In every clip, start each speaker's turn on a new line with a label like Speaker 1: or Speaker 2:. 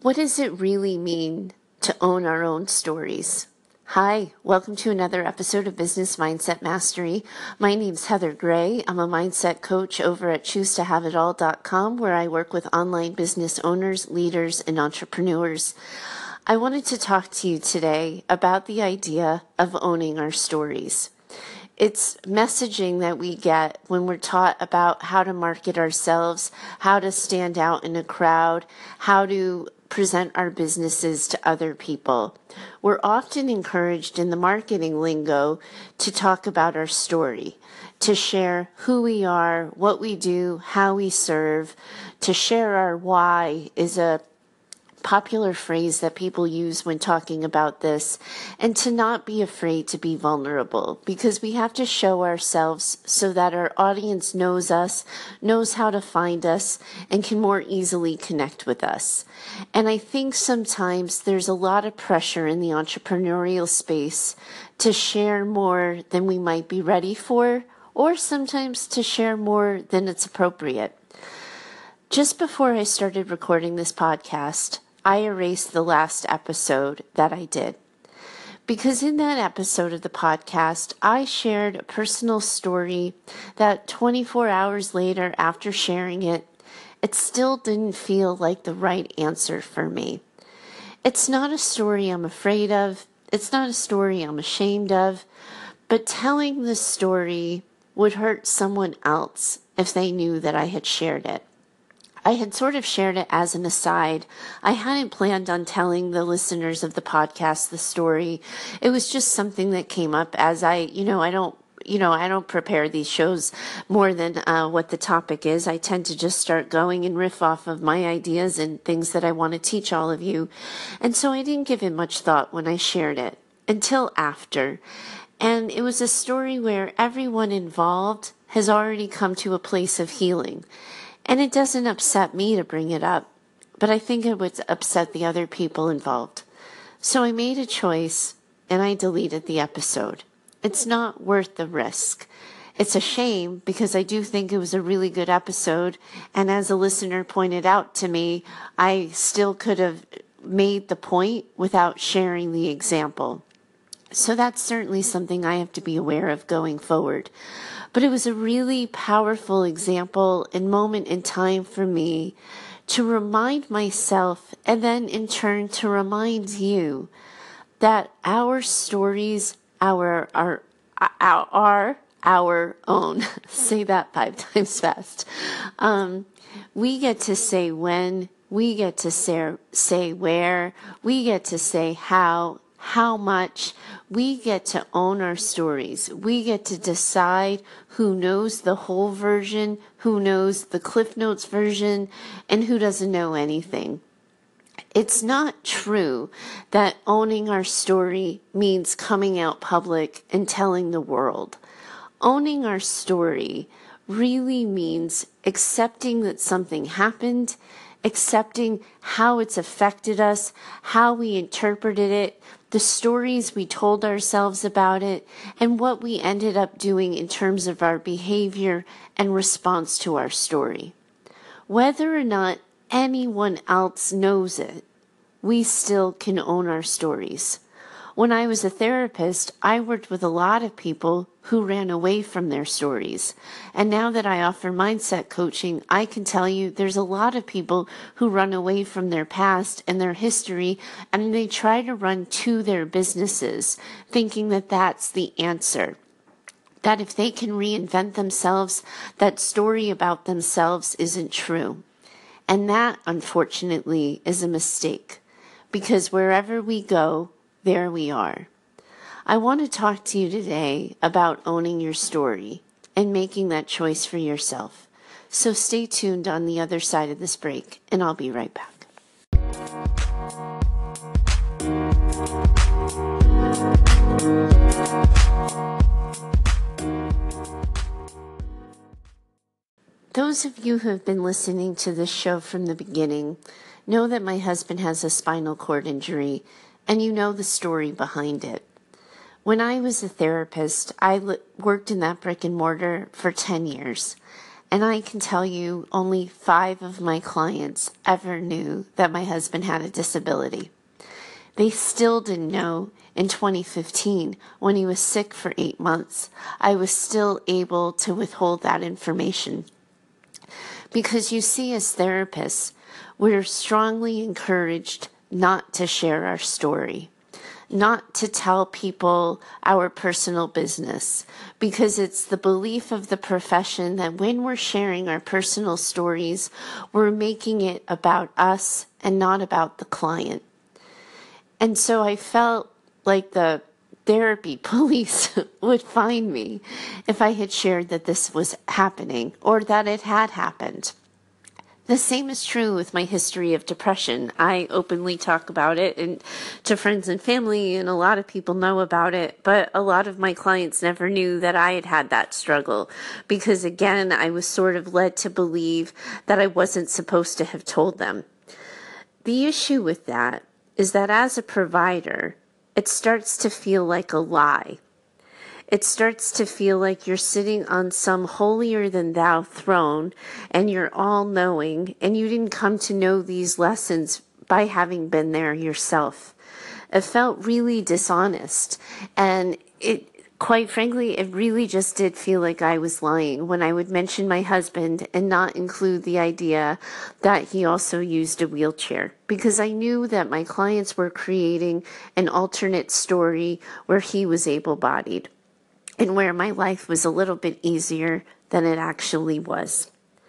Speaker 1: What does it really mean to own our own stories? Hi, welcome to another episode of Business Mindset Mastery. My name's Heather Gray. I'm a mindset coach over at ChooseToHaveItAll.com, where I work with online business owners, leaders, and entrepreneurs. I wanted to talk to you today about the idea of owning our stories. It's messaging that we get when we're taught about how to market ourselves, how to stand out in a crowd, how to present our businesses to other people. We're often encouraged in the marketing lingo to talk about our story, to share who we are, what we do, how we serve. To share our why is a popular phrase that people use when talking about this, and to not be afraid to be vulnerable, because we have to show ourselves so that our audience knows us, knows how to find us, and can more easily connect with us. And I think sometimes there's a lot of pressure in the entrepreneurial space to share more than we might be ready for, or sometimes to share more than it's appropriate. Just before I started recording this podcast, I erased the last episode that I did. Because in that episode of the podcast, I shared a personal story that 24 hours later after sharing it, it still didn't feel like the right answer for me. It's not a story I'm afraid of. It's not a story I'm ashamed of. But telling the story would hurt someone else if they knew that I had shared it. I had sort of shared it as an aside. I hadn't planned on telling the listeners of the podcast the story. It was just something that came up as I don't prepare these shows more than what the topic is. I tend to just start going and riff off of my ideas and things that I want to teach all of you. And so I didn't give it much thought when I shared it until after. And it was a story where everyone involved has already come to a place of healing. And it doesn't upset me to bring it up, but I think it would upset the other people involved. So I made a choice and I deleted the episode. It's not worth the risk. It's a shame because I do think it was a really good episode. And as a listener pointed out to me, I still could have made the point without sharing the example. So that's certainly something I have to be aware of going forward. But it was a really powerful example and moment in time for me to remind myself and then in turn to remind you that our stories are our own. Say that 5 times fast. We get to say when, we get to say where, we get to say how much. We get to own our stories. We get to decide who knows the whole version, who knows the Cliff Notes version, and who doesn't know anything. It's not true that owning our story means coming out public and telling the world. Owning our story really means accepting that something happened, accepting how it's affected us, how we interpreted it, the stories we told ourselves about it, and what we ended up doing in terms of our behavior and response to our story. Whether or not anyone else knows it, we still can own our stories. When I was a therapist, I worked with a lot of people who ran away from their stories. And now that I offer mindset coaching, I can tell you there's a lot of people who run away from their past and their history, and they try to run to their businesses, thinking that that's the answer. That if they can reinvent themselves, that story about themselves isn't true. And that, unfortunately, is a mistake. Because wherever we go, there we are. I want to talk to you today about owning your story and making that choice for yourself. So stay tuned on the other side of this break, and I'll be right back. Those of you who have been listening to this show from the beginning know that my husband has a spinal cord injury, and you know the story behind it. When I was a therapist, I worked in that brick and mortar for 10 years. And I can tell you only 5 of my clients ever knew that my husband had a disability. They still didn't know in 2015 when he was sick for 8 months. I was still able to withhold that information. Because you see, as therapists, we're strongly encouraged not to share our story, not to tell people our personal business, because it's the belief of the profession that when we're sharing our personal stories, we're making it about us and not about the client. And so I felt like the therapy police would find me if I had shared that this was happening or that it had happened. The same is true with my history of depression. I openly talk about it and to friends and family, and a lot of people know about it, but a lot of my clients never knew that I had had that struggle because, again, I was sort of led to believe that I wasn't supposed to have told them. The issue with that is that as a provider, it starts to feel like a lie. It starts to feel like you're sitting on some holier-than-thou throne and you're all-knowing, and you didn't come to know these lessons by having been there yourself. It felt really dishonest, and quite frankly, it really just did feel like I was lying when I would mention my husband and not include the idea that he also used a wheelchair, because I knew that my clients were creating an alternate story where he was able-bodied and where my life was a little bit easier than it actually was.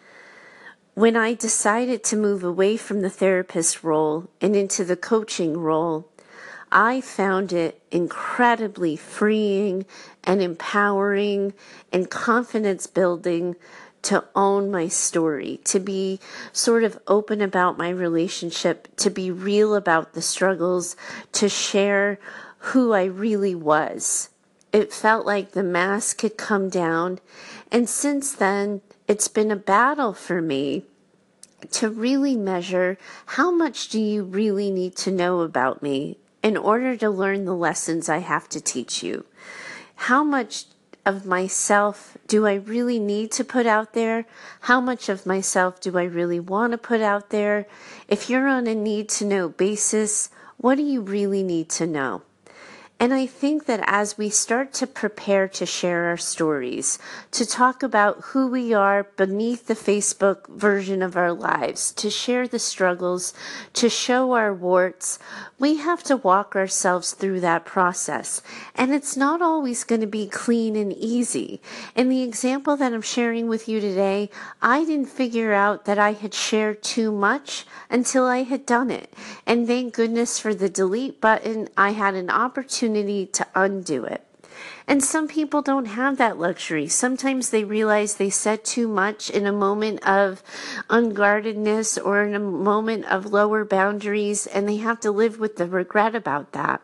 Speaker 1: When I decided to move away from the therapist role and into the coaching role, I found it incredibly freeing and empowering and confidence building to own my story, to be sort of open about my relationship, to be real about the struggles, to share who I really was. It felt like the mask had come down, and since then, it's been a battle for me to really measure how much do you really need to know about me in order to learn the lessons I have to teach you. How much of myself do I really need to put out there? How much of myself do I really want to put out there? If you're on a need-to-know basis, what do you really need to know? And I think that as we start to prepare to share our stories, to talk about who we are beneath the Facebook version of our lives, to share the struggles, to show our warts, we have to walk ourselves through that process. And it's not always going to be clean and easy. In the example that I'm sharing with you today, I didn't figure out that I had shared too much until I had done it. And thank goodness for the delete button, I had an opportunity to undo it. And some people don't have that luxury. Sometimes they realize they said too much in a moment of unguardedness or in a moment of lower boundaries, and they have to live with the regret about that.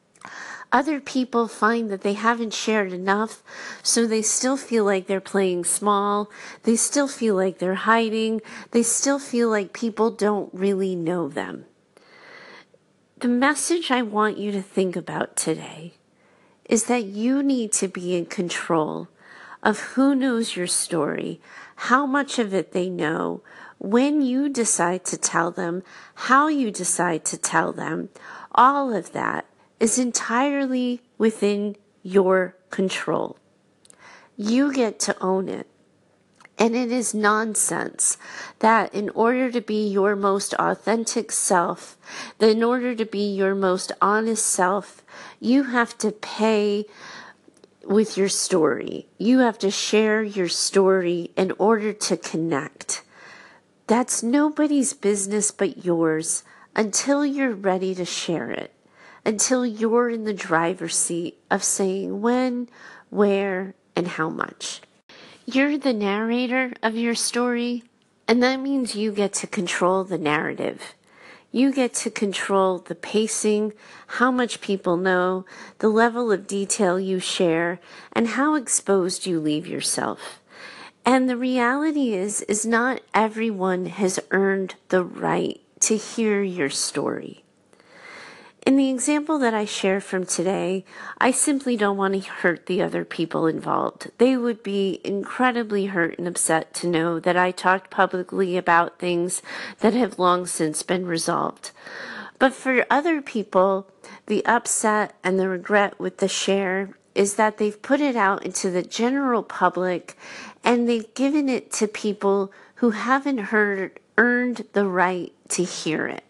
Speaker 1: Other people find that they haven't shared enough, so they still feel like they're playing small. They still feel like they're hiding. They still feel like people don't really know them. The message I want you to think about today is that you need to be in control of who knows your story, how much of it they know, when you decide to tell them, how you decide to tell them. All of that is entirely within your control. You get to own it. And it is nonsense that in order to be your most authentic self, that in order to be your most honest self, you have to pay with your story. You have to share your story in order to connect. That's nobody's business but yours until you're ready to share it, until you're in the driver's seat of saying when, where, and how much. You're the narrator of your story, and that means you get to control the narrative. You get to control the pacing, how much people know, the level of detail you share, and how exposed you leave yourself. And the reality is not everyone has earned the right to hear your story. In the example that I share from today, I simply don't want to hurt the other people involved. They would be incredibly hurt and upset to know that I talked publicly about things that have long since been resolved. But for other people, the upset and the regret with the share is that they've put it out into the general public and they've given it to people who haven't earned the right to hear it.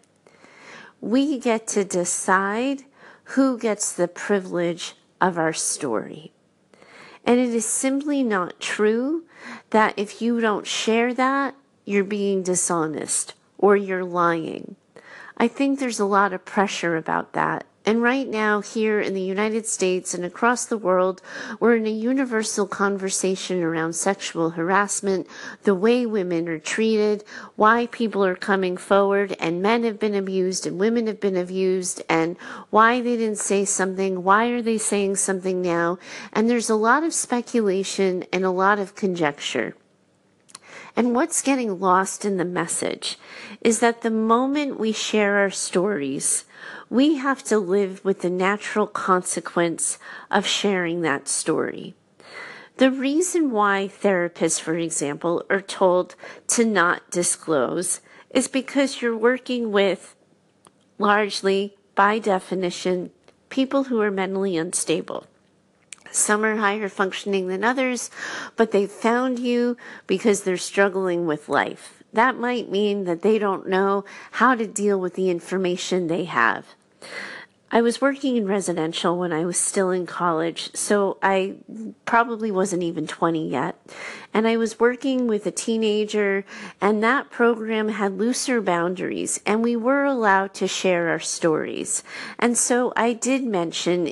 Speaker 1: We get to decide who gets the privilege of our story. And it is simply not true that if you don't share that, you're being dishonest or you're lying. I think there's a lot of pressure about that. And right now, here in the United States and across the world, we're in a universal conversation around sexual harassment, the way women are treated, why people are coming forward, and men have been abused and women have been abused, and why they didn't say something, why are they saying something now? And there's a lot of speculation and a lot of conjecture. And what's getting lost in the message is that the moment we share our stories, we have to live with the natural consequence of sharing that story. The reason why therapists, for example, are told to not disclose is because you're working with, largely, by definition, people who are mentally unstable. Some are higher functioning than others, but they found you because they're struggling with life. That might mean that they don't know how to deal with the information they have. I was working in residential when I was still in college, so I probably wasn't even 20 yet. And I was working with a teenager, and that program had looser boundaries, and we were allowed to share our stories. And so I did mention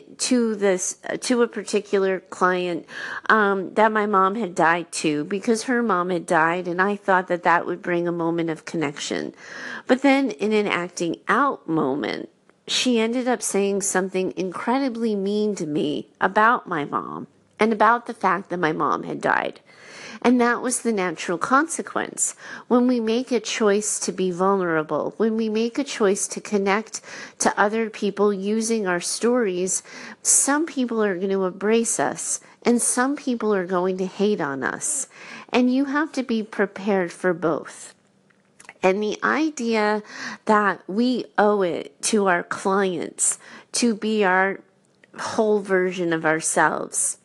Speaker 1: to a particular client that my mom had died too, because her mom had died, and I thought that that would bring a moment of connection. But then in an acting out moment, she ended up saying something incredibly mean to me about my mom and about the fact that my mom had died. And that was the natural consequence. When we make a choice to be vulnerable, when we make a choice to connect to other people using our stories, some people are going to embrace us and some people are going to hate on us. And you have to be prepared for both. And the idea that we owe it to our clients to be our whole version of ourselves,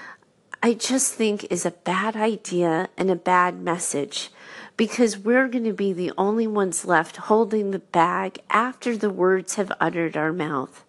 Speaker 1: I just think is a bad idea and a bad message, because we're going to be the only ones left holding the bag after the words have uttered our mouth.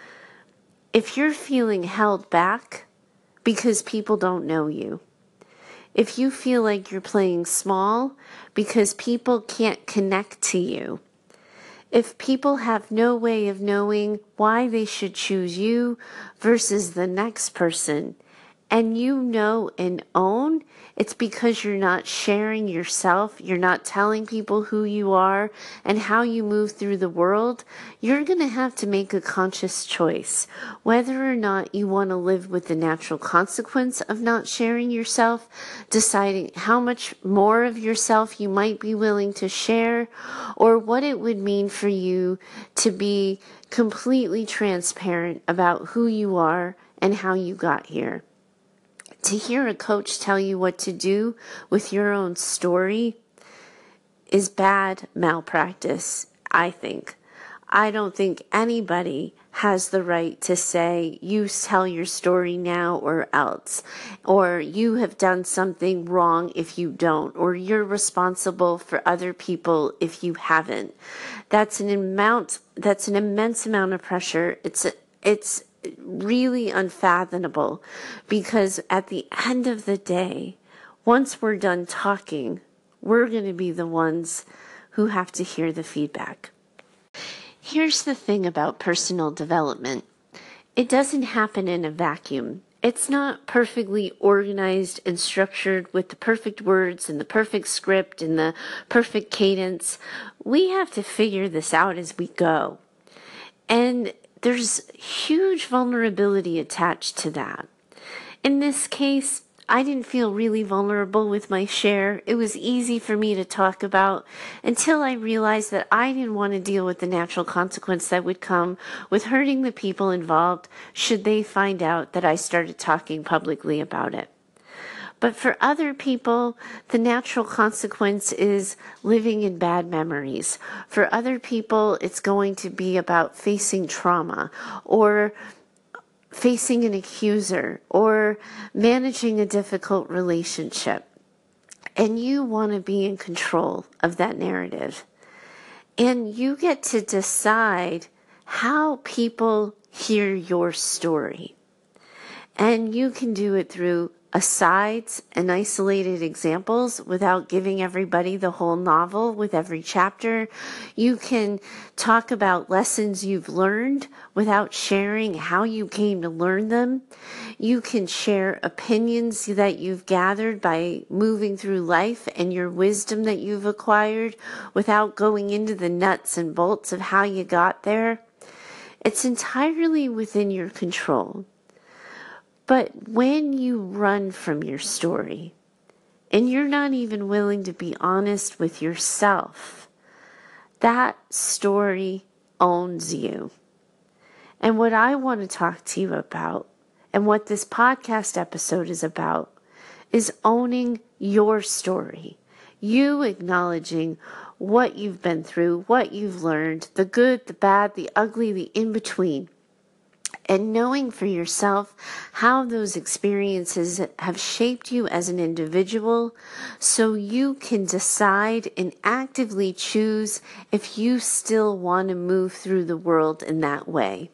Speaker 1: If you're feeling held back because people don't know you, if you feel like you're playing small because people can't connect to you, if people have no way of knowing why they should choose you versus the next person, and you know and own it's because you're not sharing yourself, you're not telling people who you are and how you move through the world, you're going to have to make a conscious choice whether or not you want to live with the natural consequence of not sharing yourself, deciding how much more of yourself you might be willing to share, or what it would mean for you to be completely transparent about who you are and how you got here. To hear a coach tell you what to do with your own story is bad malpractice, I think. I don't think anybody has the right to say, you tell your story now or else, or you have done something wrong if you don't, or you're responsible for other people if you haven't. That's an immense amount of pressure. It's really unfathomable, because at the end of the day, once we're done talking, we're going to be the ones who have to hear the feedback. Here's the thing about personal development. It doesn't happen in a vacuum. It's not perfectly organized and structured with the perfect words and the perfect script and the perfect cadence. We have to figure this out as we go. And there's huge vulnerability attached to that. In this case, I didn't feel really vulnerable with my share. It was easy for me to talk about until I realized that I didn't want to deal with the natural consequence that would come with hurting the people involved should they find out that I started talking publicly about it. But for other people, the natural consequence is living in bad memories. For other people, it's going to be about facing trauma or facing an accuser or managing a difficult relationship. And you want to be in control of that narrative. And you get to decide how people hear your story. And you can do it through asides and isolated examples without giving everybody the whole novel with every chapter. You can talk about lessons you've learned without sharing how you came to learn them. You can share opinions that you've gathered by moving through life and your wisdom that you've acquired without going into the nuts and bolts of how you got there. It's entirely within your control. But when you run from your story and you're not even willing to be honest with yourself, that story owns you. And what I want to talk to you about and what this podcast episode is about is owning your story. You acknowledging what you've been through, what you've learned, the good, the bad, the ugly, the in-between. And knowing for yourself how those experiences have shaped you as an individual so you can decide and actively choose if you still want to move through the world in that way.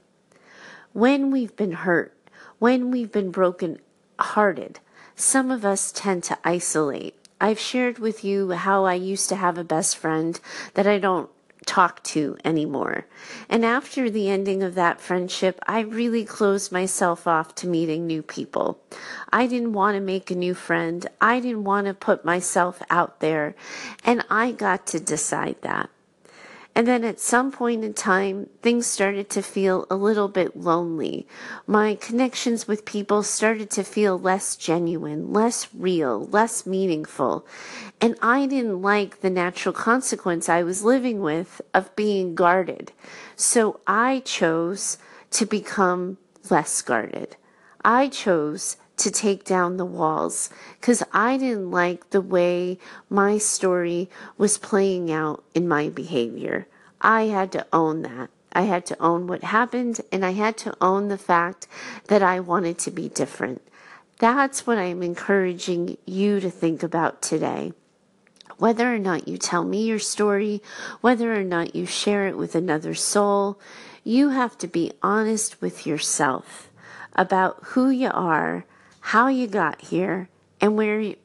Speaker 1: When we've been hurt, when we've been broken-hearted, some of us tend to isolate. I've shared with you how I used to have a best friend that I don't talk to anymore. And after the ending of that friendship, I really closed myself off to meeting new people. I didn't want to make a new friend. I didn't want to put myself out there. And I got to decide that. And then at some point in time, things started to feel a little bit lonely. My connections with people started to feel less genuine, less real, less meaningful. And I didn't like the natural consequence I was living with of being guarded. So I chose to become less guarded. I chose to take down the walls because I didn't like the way my story was playing out in my behavior. I had to own that. I had to own what happened, and I had to own the fact that I wanted to be different. That's what I'm encouraging you to think about today. Whether or not you tell me your story, whether or not you share it with another soul, you have to be honest with yourself about who you are, how you got here, and where you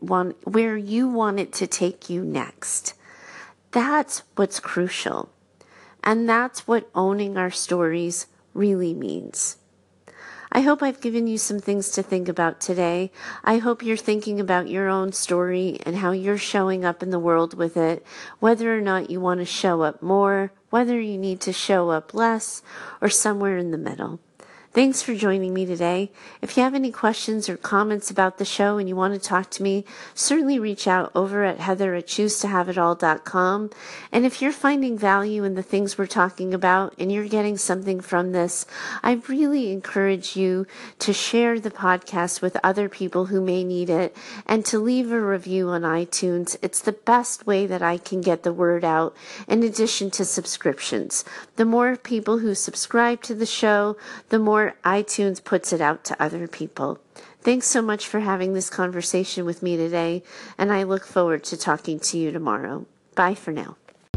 Speaker 1: want it to take you next. That's what's crucial. And that's what owning our stories really means. I hope I've given you some things to think about today. I hope you're thinking about your own story and how you're showing up in the world with it, whether or not you want to show up more, whether you need to show up less, or somewhere in the middle. Thanks for joining me today. If you have any questions or comments about the show and you want to talk to me, certainly reach out over at heather@choosetohaveitall.com. And if you're finding value in the things we're talking about and you're getting something from this, I really encourage you to share the podcast with other people who may need it and to leave a review on iTunes. It's the best way that I can get the word out in addition to subscriptions. The more people who subscribe to the show, the more iTunes puts it out to other people. Thanks so much for having this conversation with me today, and I look forward to talking to you tomorrow. Bye for now.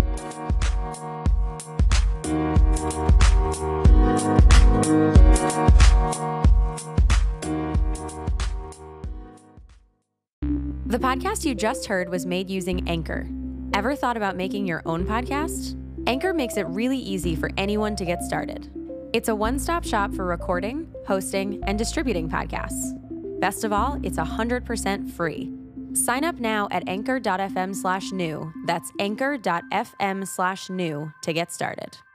Speaker 2: The podcast you just heard was made using Anchor. Ever thought about making your own podcast? Anchor makes it really easy for anyone to get started. It's a one-stop shop for recording, hosting, and distributing podcasts. Best of all, it's 100% free. Sign up now at anchor.fm/new. That's anchor.fm/new to get started.